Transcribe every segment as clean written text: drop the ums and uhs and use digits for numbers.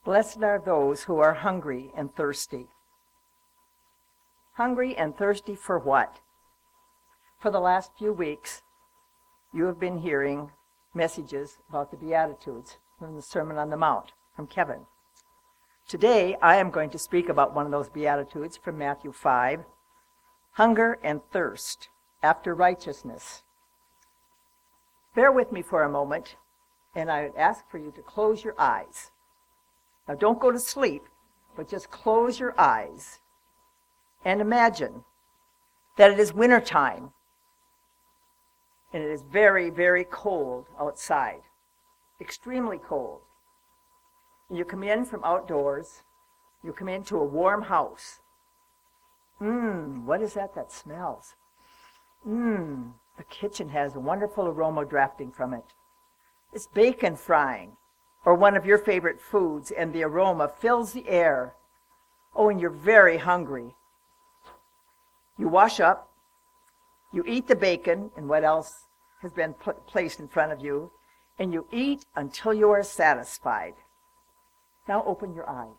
Blessed are those who are hungry and thirsty. Hungry and thirsty for what? For the last few weeks, you have been hearing messages about the Beatitudes from the Sermon on the Mount from Kevin. Today, I am going to speak about one of those Beatitudes from Matthew 5, hunger and thirst after righteousness. Bear with me for a moment, and I would ask for you to close your eyes. Now, don't go to sleep, but just close your eyes and imagine that it is wintertime, and it is very, very cold outside, extremely cold. And you come in from outdoors, you come into a warm house. What is that smells? The kitchen has a wonderful aroma drafting from it. It's bacon frying, or one of your favorite foods, and the aroma fills the air. Oh, and you're very hungry. You wash up, you eat the bacon and what else has been placed in front of you, and you eat until you are satisfied. Now open your eyes.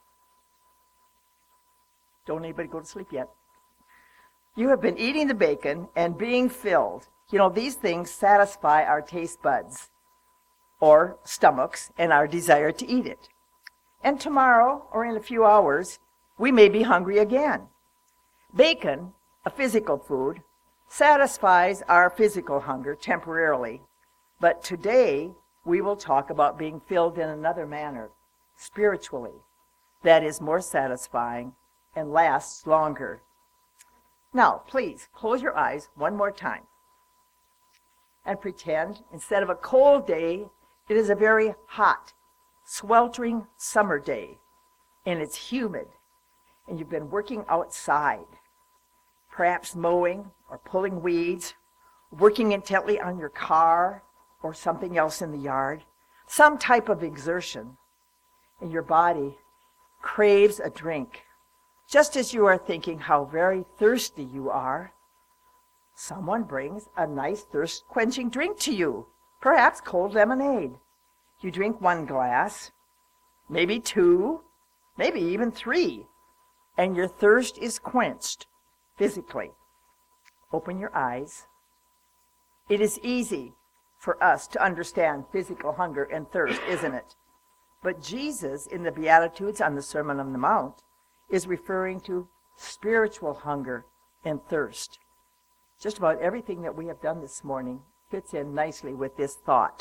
Don't anybody go to sleep yet. You have been eating the bacon and being filled. You know, these things satisfy our taste buds or stomachs and our desire to eat it. And tomorrow, or in a few hours, we may be hungry again. Bacon, a physical food, satisfies our physical hunger temporarily. But today, we will talk about being filled in another manner, spiritually, that is more satisfying and lasts longer. Now, please, close your eyes one more time and pretend instead of a cold day, it is a very hot, sweltering summer day, and it's humid, and you've been working outside, perhaps mowing or pulling weeds, working intently on your car or something else in the yard, some type of exertion, and your body craves a drink. Just as you are thinking how very thirsty you are, someone brings a nice thirst-quenching drink to you, perhaps cold lemonade. You drink one glass, maybe two, maybe even three, and your thirst is quenched physically. Open your eyes. It is easy for us to understand physical hunger and thirst, isn't it? But Jesus, in the Beatitudes on the Sermon on the Mount, is referring to spiritual hunger and thirst. Just about everything that we have done this morning fits in nicely with this thought.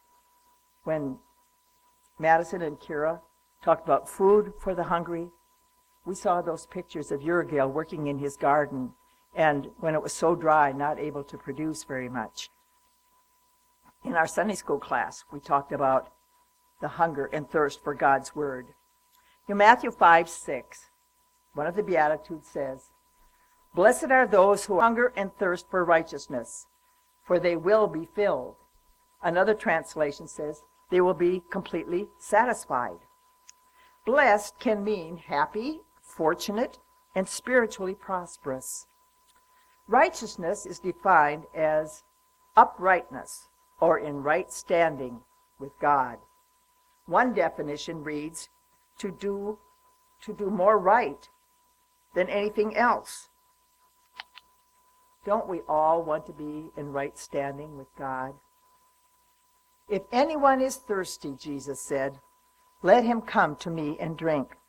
When Madison and Kira talked about food for the hungry, we saw those pictures of Urgil working in his garden, and when it was so dry, not able to produce very much. In our Sunday school class, we talked about the hunger and thirst for God's Word. In Matthew 5:6, one of the Beatitudes says, "Blessed are those who hunger and thirst for righteousness, for they will be filled." Another translation says, they will be completely satisfied. Blessed can mean happy, fortunate, and spiritually prosperous. Righteousness is defined as uprightness or in right standing with God. One definition reads, to do more right than anything else. Don't we all want to be in right standing with God? If anyone is thirsty, Jesus said, let him come to me and drink.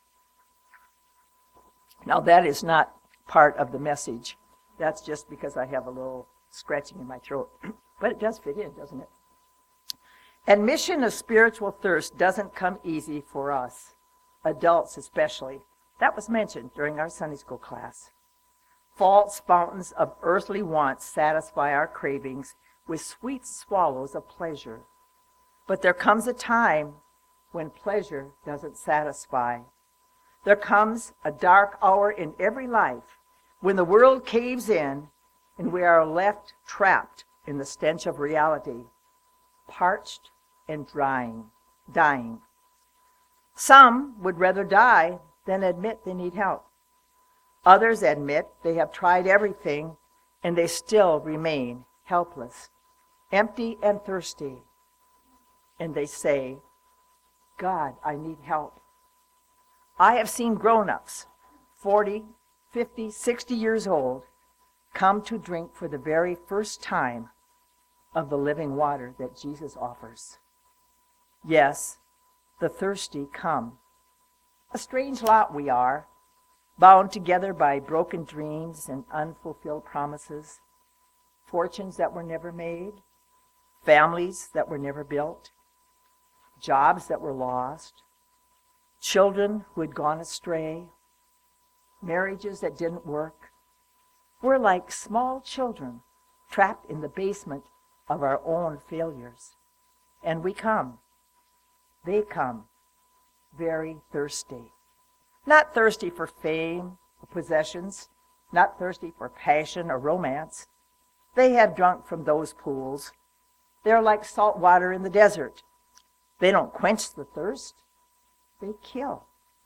Now that is not part of the message. That's just because I have a little scratching in my throat. But it does fit in, doesn't it? Admission of spiritual thirst doesn't come easy for us, adults especially. That was mentioned during our Sunday school class. False fountains of earthly wants satisfy our cravings with sweet swallows of pleasure. But there comes a time when pleasure doesn't satisfy. There comes a dark hour in every life when the world caves in and we are left trapped in the stench of reality, parched and dying. Some would rather die than admit they need help. Others admit they have tried everything and they still remain helpless, empty and thirsty. And they say, God, I need help. I have seen grown-ups, 40, 50, 60 years old, come to drink for the very first time of the living water that Jesus offers. Yes, the thirsty come. A strange lot we are, bound together by broken dreams and unfulfilled promises, fortunes that were never made, families that were never built, jobs that were lost, children who had gone astray, marriages that didn't work. We're like small children trapped in the basement of our own failures. And we come. They come very thirsty. Not thirsty for fame or possessions, not thirsty for passion or romance. They have drunk from those pools. They're like salt water in the desert. They don't quench the thirst, they kill.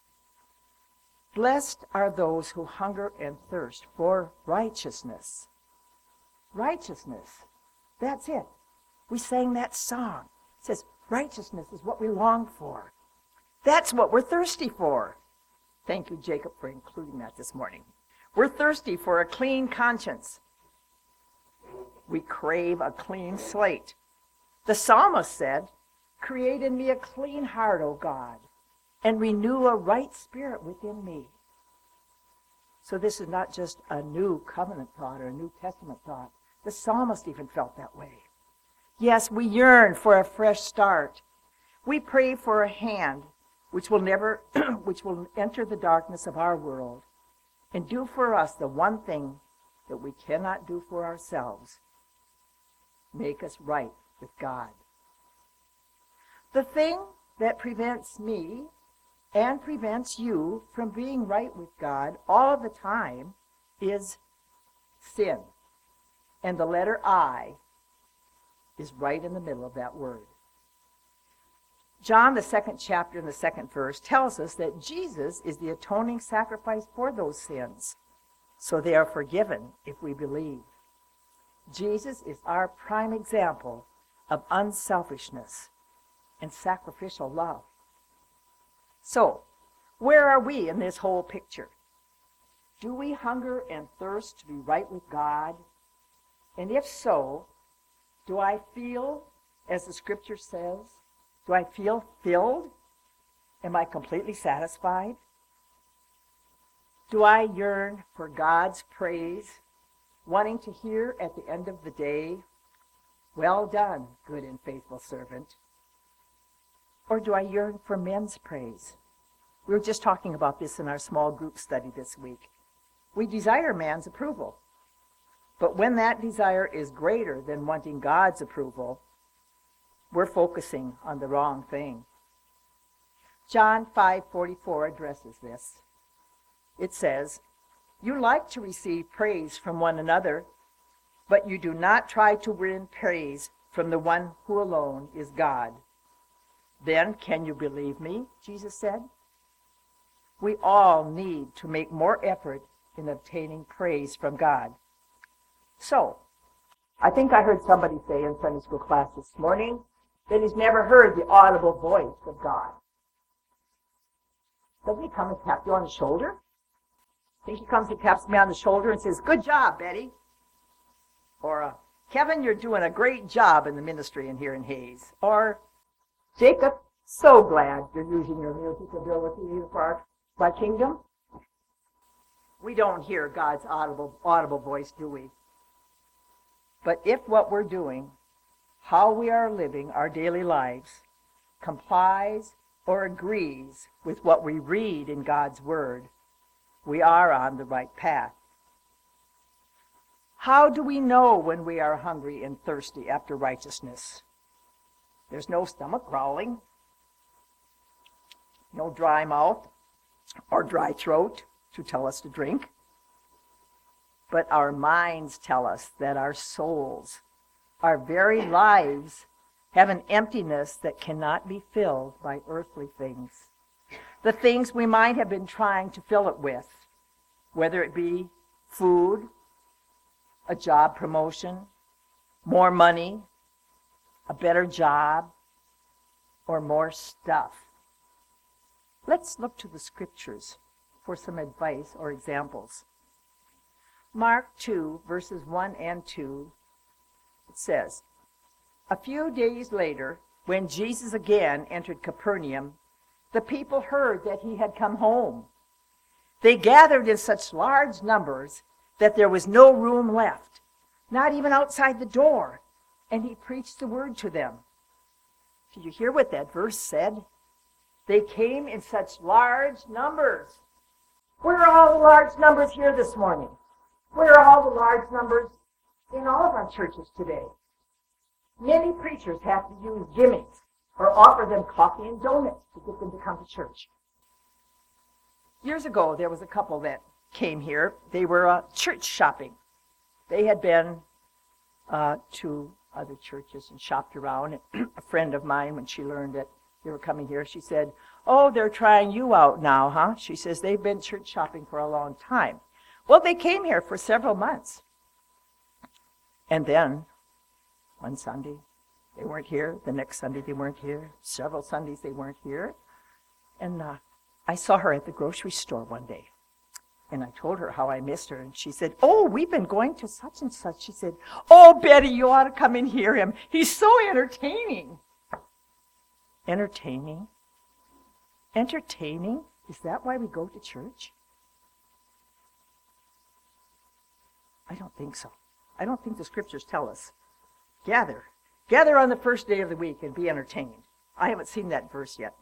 Blessed are those who hunger and thirst for righteousness. Righteousness, that's it. We sang that song. It says, righteousness is what we long for. That's what we're thirsty for. Thank you, Jacob, for including that this morning. We're thirsty for a clean conscience. We crave a clean slate. The psalmist said, create in me a clean heart, O God, and renew a right spirit within me. So this is not just a new covenant thought or a New Testament thought. The psalmist even felt that way. Yes, we yearn for a fresh start. We pray for a hand which will enter the darkness of our world and do for us the one thing that we cannot do for ourselves. Make us right with God. The thing that prevents me and prevents you from being right with God all the time is sin. And the letter I is right in the middle of that word. John, the 2nd chapter and the 2nd verse, tells us that Jesus is the atoning sacrifice for those sins, so they are forgiven if we believe. Jesus is our prime example of unselfishness and sacrificial love. So, where are we in this whole picture? Do we hunger and thirst to be right with God? And if so, do I feel, as the scripture says, do I feel filled? Am I completely satisfied? Do I yearn for God's praise, wanting to hear at the end of the day, well done, good and faithful servant? Or do I yearn for men's praise? We were just talking about this in our small group study this week. We desire man's approval. But when that desire is greater than wanting God's approval, we're focusing on the wrong thing. John 5:44 addresses this. It says, you like to receive praise from one another, but you do not try to win praise from the one who alone is God. Then can you believe me? Jesus said. We all need to make more effort in obtaining praise from God. So, I think I heard somebody say in Sunday school class this morning that he's never heard the audible voice of God. Doesn't he come and tap you on the shoulder? I think he comes and taps me on the shoulder and says, good job, Betty. Or, Kevin, you're doing a great job in the ministry in here in Hayes. Or, Jacob, so glad you're using your music ability for our kingdom. We don't hear God's audible voice, do we? But if what we're doing, how we are living our daily lives, complies or agrees with what we read in God's Word, we are on the right path. How do we know when we are hungry and thirsty after righteousness? There's no stomach growling, no dry mouth or dry throat to tell us to drink. But our minds tell us that our souls, our very lives, have an emptiness that cannot be filled by earthly things. The things we might have been trying to fill it with, whether it be food, a job promotion, more money, a better job, or more stuff. let's look to the scriptures for some advice or examples. Mark 2, verses 1 and 2, it says, "A few days later, when Jesus again entered Capernaum, the people heard that he had come home. They gathered in such large numbers that there was no room left, not even outside the door, and he preached the word to them." Did you hear what that verse said? They came in such large numbers. Where are all the large numbers here this morning? Where are all the large numbers in all of our churches today? Many preachers have to use gimmicks or offer them coffee and donuts to get them to come to church. Years ago, there was a couple that came here. They were church shopping. They had been to other churches and shopped around. And a friend of mine, when she learned that they were coming here, she said, "Oh, they're trying you out now, huh?" She says, "They've been church shopping for a long time." Well, they came here for several months. And then, one Sunday, they weren't here. The next Sunday, they weren't here. Several Sundays, they weren't here. And I saw her at the grocery store one day. And I told her how I missed her. And she said, "Oh, we've been going to such and such." She said, "Oh, Betty, you ought to come and hear him. He's so entertaining." Entertaining? Entertaining? Is that why we go to church? I don't think so. I don't think the scriptures tell us. Gather on the first day of the week and be entertained. I haven't seen that verse yet.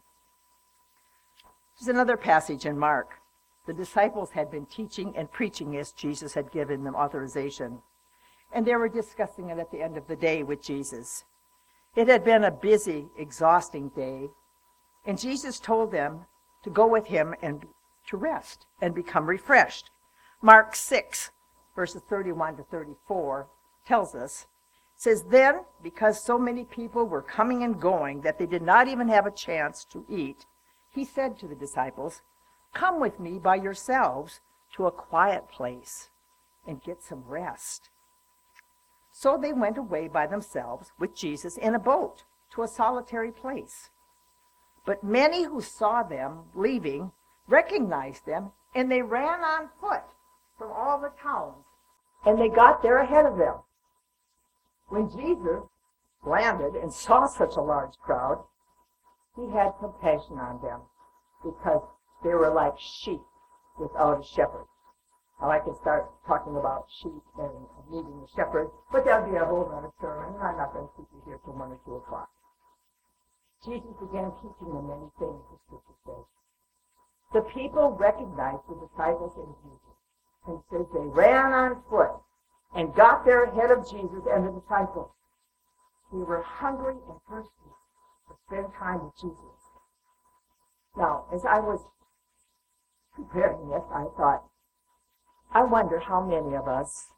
There's another passage in Mark. The disciples had been teaching and preaching as Jesus had given them authorization. And they were discussing it at the end of the day with Jesus. It had been a busy, exhausting day. And Jesus told them to go with him and to rest and become refreshed. Mark 6, verses 31 to 34 tells us, says, "Then, because so many people were coming and going that they did not even have a chance to eat, he said to the disciples, 'Come with me by yourselves to a quiet place and get some rest.' So they went away by themselves with Jesus in a boat to a solitary place. But many who saw them leaving recognized them, and they ran on foot from all the towns, and they got there ahead of them. When Jesus landed and saw such a large crowd, he had compassion on them, because they were like sheep without a shepherd." Now I can start talking about sheep and needing a shepherd, but that would be a whole other sermon, and I'm not going to keep you here till 1 or 2 o'clock. Jesus began teaching them many things, the scripture says. The people recognized the disciples in Jesus, and says they ran on foot and got there ahead of Jesus and the disciples. They were hungry and thirsty to spend time with Jesus. Now, as I was preparing this, I thought, I wonder how many of us,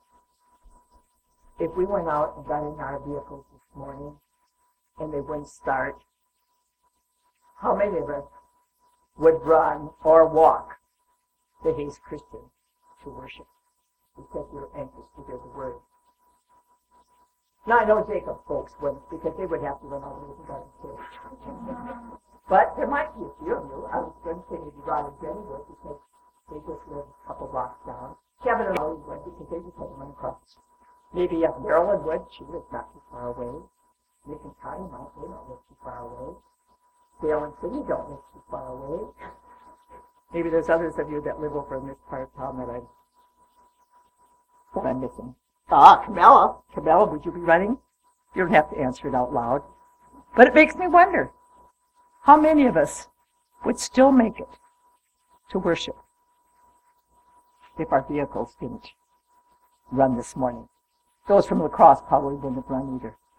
if we went out and got in our vehicles this morning and they wouldn't start, how many of us would run or walk the Hayes Christian to worship because we were anxious to hear the word? Now, I know Jacob's folks wouldn't, because they would have to run all the way to Garden State. But there might be a few of you. I was going to say maybe Rod and Jenny would, because they just live a couple blocks down. Kevin and Ollie would, because they just had to run across. Maybe Marilyn would. She lives not too far away. Nick and Connie might. They don't live too far away. Dale and Cindy don't live too far away. Maybe there's others of you that live over in this part of town that I'm missing. Camilla. Camilla, would you be running? You don't have to answer it out loud. But it makes me wonder, how many of us would still make it to worship if our vehicles didn't run this morning? Those from La Crosse probably wouldn't have run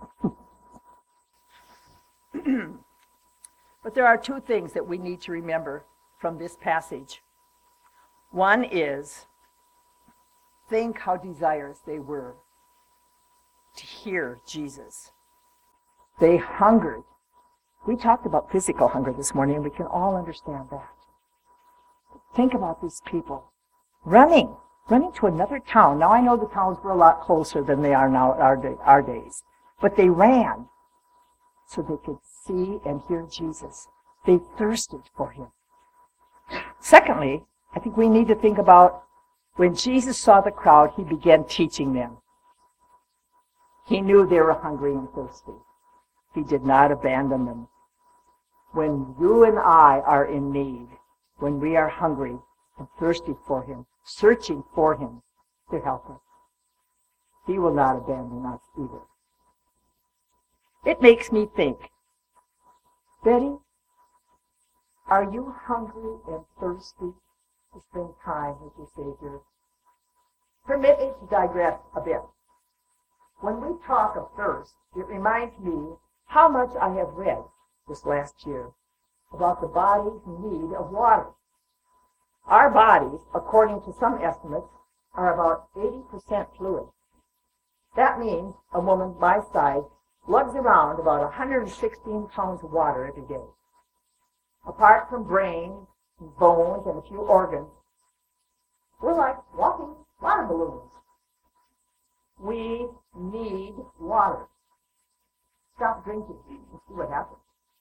either. But there are two things that we need to remember from this passage. One is, think how desirous they were to hear Jesus. They hungered. We talked about physical hunger this morning, and we can all understand that. Think about these people running to another town. Now, I know the towns were a lot closer than they are now our days, but they ran so they could see and hear Jesus. They thirsted for him. Secondly, I think we need to think about when Jesus saw the crowd, he began teaching them. He knew they were hungry and thirsty. He did not abandon them. When you and I are in need, when we are hungry and thirsty for him, searching for him to help us, he will not abandon us either. It makes me think, Betty, are you hungry and thirsty to spend time with your Savior? Permit me to digress a bit. When we talk of thirst, it reminds me how much I have read this last year about the body's need of water. Our bodies, according to some estimates, are about 80% fluid. That means a woman my size lugs around about 116 pounds of water every day. Apart from brain, bones, and a few organs, we're like walking water balloons. We need water. Stop drinking and see what happens.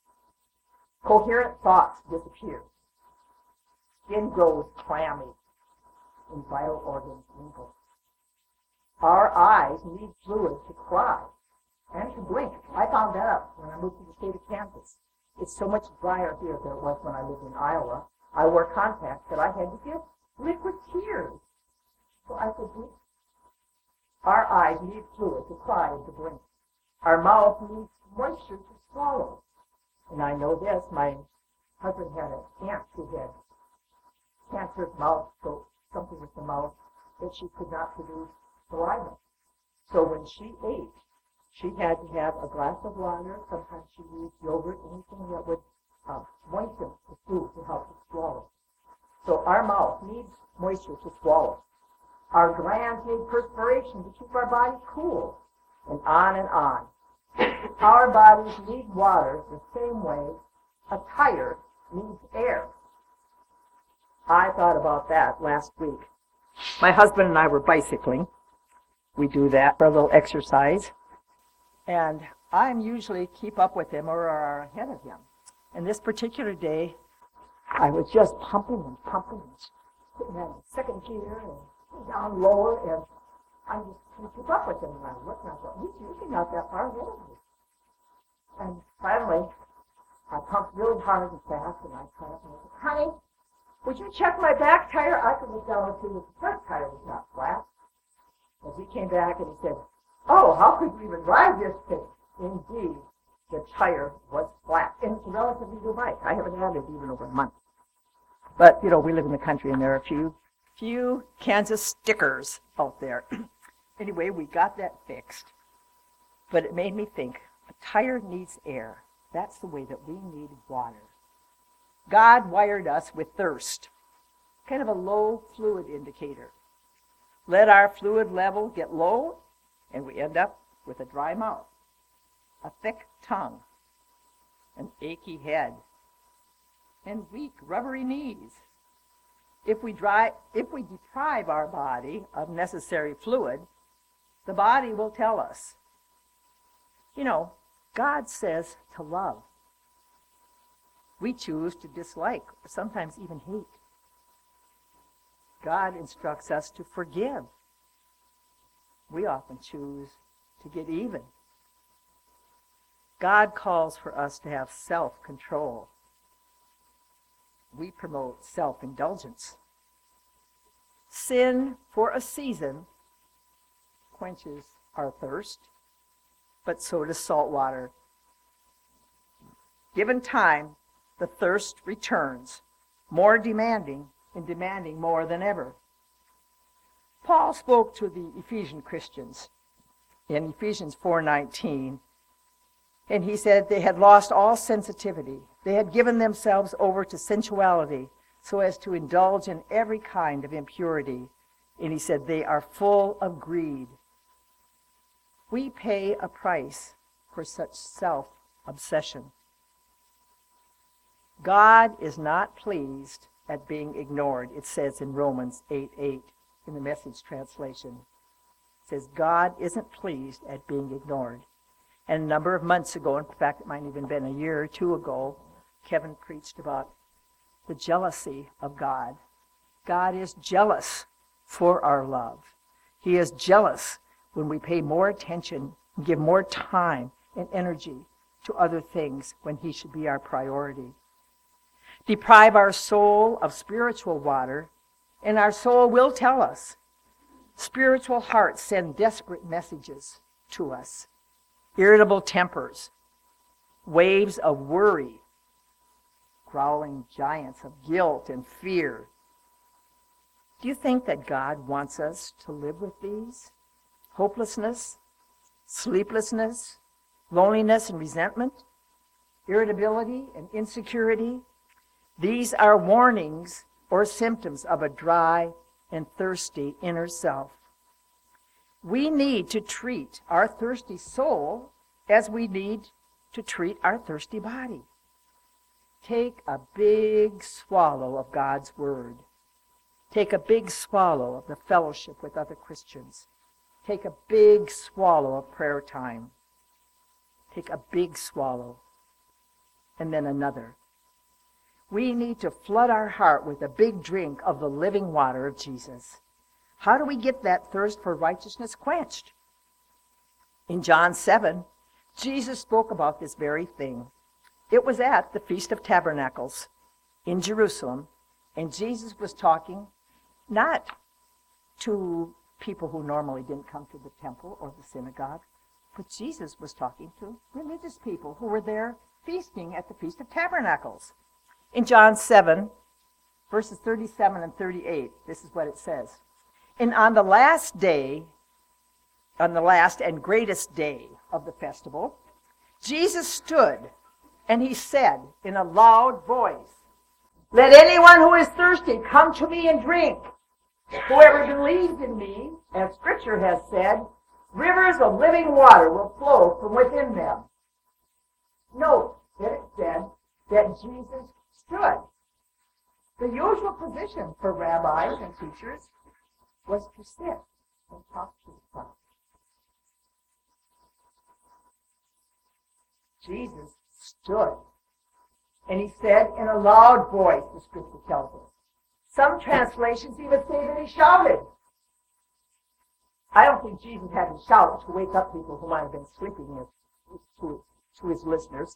Coherent thoughts disappear. Skin grows clammy and vital organs wrinkle. Our eyes need fluid to cry and to blink. I found that out when I moved to the state of Kansas. It's so much drier here than it was when I lived in Iowa. I wore contacts that I had to give liquid tears so I could blink. Our eyes need fluid to cry and to blink. Our mouth needs moisture to swallow. And I know this, my husband had an aunt who had cancerous mouth, so something with the mouth that she could not produce saliva. So when she ate, she had to have a glass of water. Sometimes she used yogurt, anything that would moisten the food to help it swallow. So our mouth needs moisture to swallow. Our glands need perspiration to keep our body cool, and on and on. Our bodies need water the same way a tire needs air. I thought about that last week. My husband and I were bicycling. We do that for a little exercise. And I'm usually keep up with him or are ahead of him. And this particular day, I was just pumping and putting that in second gear and down lower, and I just couldn't keep up with him. And I looked and I thought, he's usually not that far ahead of me. And finally, I pumped really hard and fast, and I tried and I said, honey, would you check my back tire? I could look down and see if the front tire was not flat. And he came back and he said, oh, how could you even drive this thing? Indeed, the tire was flat. And it's a relatively new bike. I haven't had it even over a month. But, you know, we live in the country, and there are a few Kansas stickers out there. Anyway, we got that fixed. But it made me think, a tire needs air. That's the way that we need water. God wired us with thirst, kind of a low fluid indicator. Let our fluid level get low, and we end up with a dry mouth, a thick tongue, an achy head, and weak, rubbery knees. If we deprive our body of necessary fluid, the body will tell us. You know, God says to love. We choose to dislike, or sometimes even hate. God instructs us to forgive. We often choose to get even. God calls for us to have self-control. We promote self-indulgence. Sin for a season quenches our thirst, but so does salt water. Given time, the thirst returns, more demanding and demanding more than ever. Paul spoke to the Ephesian Christians in Ephesians 4:19, and he said they had lost all sensitivity. They had given themselves over to sensuality so as to indulge in every kind of impurity. And he said they are full of greed. We pay a price for such self-obsession. God is not pleased at being ignored, it says in Romans 8:8 in the Message translation. It says God isn't pleased at being ignored. And a number of months ago, in fact it might have even been a year or two ago, Kevin preached about the jealousy of God. God is jealous for our love. He is jealous when we pay more attention, give more time and energy to other things when he should be our priority. Deprive our soul of spiritual water, and our soul will tell us. Spiritual hearts send desperate messages to us. Irritable tempers, waves of worry, growling giants of guilt and fear. Do you think that God wants us to live with these? Hopelessness, sleeplessness, loneliness and resentment, irritability and insecurity. These are warnings or symptoms of a dry and thirsty inner self. We need to treat our thirsty soul as we need to treat our thirsty body. Take a big swallow of God's word. Take a big swallow of the fellowship with other Christians. Take a big swallow of prayer time. Take a big swallow, and then another. We need to flood our heart with a big drink of the living water of Jesus. How do we get that thirst for righteousness quenched? In John 7, Jesus spoke about this very thing. It was at the Feast of Tabernacles in Jerusalem, and Jesus was talking not to people who normally didn't come to the temple or the synagogue, but Jesus was talking to religious people who were there feasting at the Feast of Tabernacles. In John 7, verses 37 and 38, this is what it says. And on the last day, on the last and greatest day of the festival, Jesus stood and he said in a loud voice, "Let anyone who is thirsty come to me and drink. Whoever believes in me, as Scripture has said, rivers of living water will flow from within them." Note that it said that Jesus stood. The usual position for rabbis and teachers was to sit and talk to the crowd. Jesus stood. And he said in a loud voice, the Scripture tells us. Some translations even say that he shouted. I don't think Jesus had to shout to wake up people who might have been sleeping to his listeners.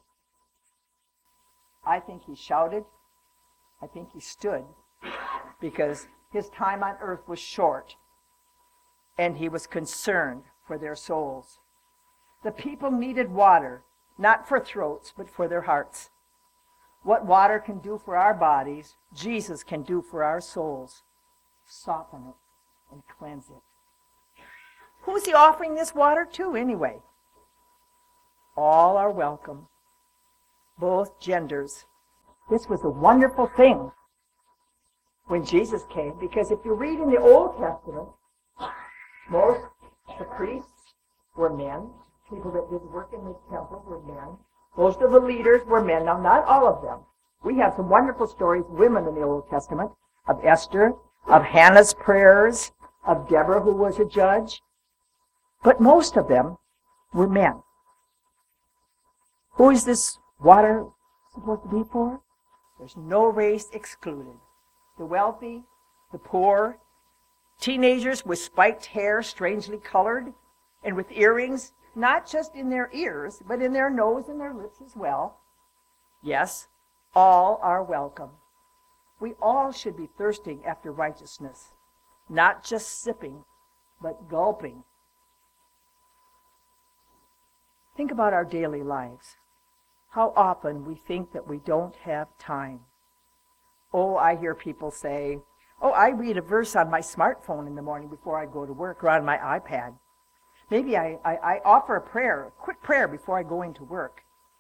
I think he shouted. I think he stood because his time on earth was short and he was concerned for their souls. The people needed water, not for throats, but for their hearts. What water can do for our bodies, Jesus can do for our souls. Soften it and cleanse it. Who's he offering this water to anyway? All are welcome, both genders. This was a wonderful thing when Jesus came, because if you read in the Old Testament, most of the priests were men. People that did work in the temple were men. Most of the leaders were men. Now, not all of them. We have some wonderful stories, women in the Old Testament, of Esther, of Hannah's prayers, of Deborah, who was a judge. But most of them were men. Who is this water supposed to be for? There's no race excluded. The wealthy, the poor, teenagers with spiked hair, strangely colored, and with earrings, not just in their ears, but in their nose and their lips as well. Yes, all are welcome. We all should be thirsting after righteousness, not just sipping, but gulping. Think about our daily lives. How often we think that we don't have time. Oh, I hear people say, oh, I read a verse on my smartphone in the morning before I go to work, or on my iPad. Maybe I offer a prayer, a quick prayer before I go into work.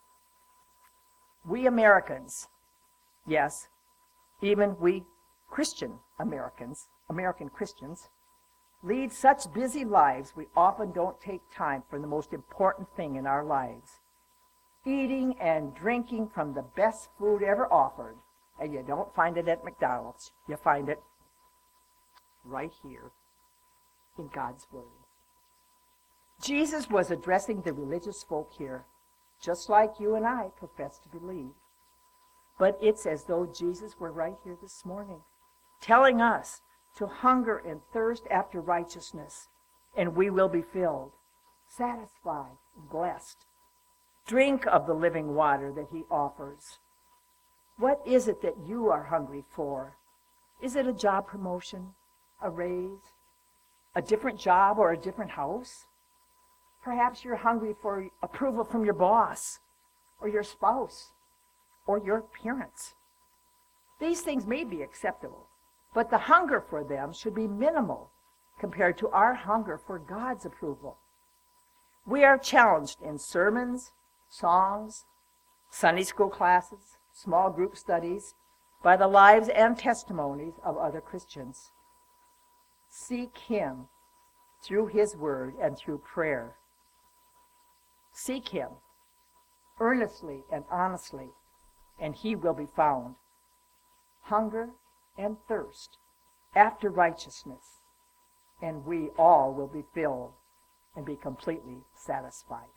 We Americans, yes, even we Christian Americans, American Christians, lead such busy lives we often don't take time for the most important thing in our lives. Eating and drinking from the best food ever offered. And you don't find it at McDonald's. You find it right here in God's Word. Jesus was addressing the religious folk here, just like you and I profess to believe. But it's as though Jesus were right here this morning, telling us to hunger and thirst after righteousness, and we will be filled, satisfied, and blessed. Drink of the living water that he offers. What is it that you are hungry for? Is it a job promotion, a raise, a different job, or a different house? Perhaps you're hungry for approval from your boss, or your spouse, or your parents. These things may be acceptable, but the hunger for them should be minimal compared to our hunger for God's approval. We are challenged in sermons, songs, Sunday school classes, small group studies, by the lives and testimonies of other Christians. Seek him through his word and through prayer. Seek him earnestly and honestly, and he will be found. Hunger and thirst after righteousness, and we all will be filled and be completely satisfied.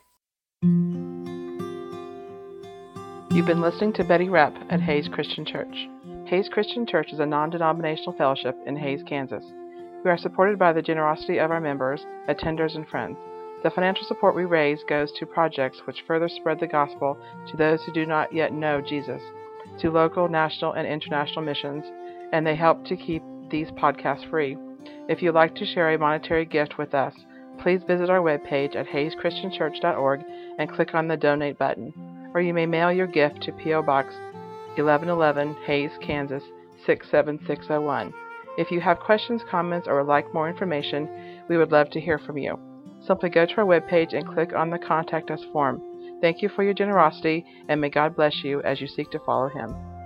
You've been listening to Betty Repp at Hays Christian Church. Hays Christian Church is a non-denominational fellowship in Hays, Kansas. We are supported by the generosity of our members, attenders, and friends. The financial support we raise goes to projects which further spread the gospel to those who do not yet know Jesus, to local, national, and international missions, and they help to keep these podcasts free. If you'd like to share a monetary gift with us, please visit our webpage at hayschristianchurch.org and click on the Donate button. Or you may mail your gift to P.O. Box 1111, Hays, Kansas 67601. If you have questions, comments, or would like more information, we would love to hear from you. Simply go to our webpage and click on the Contact Us form. Thank you for your generosity, and may God bless you as you seek to follow him.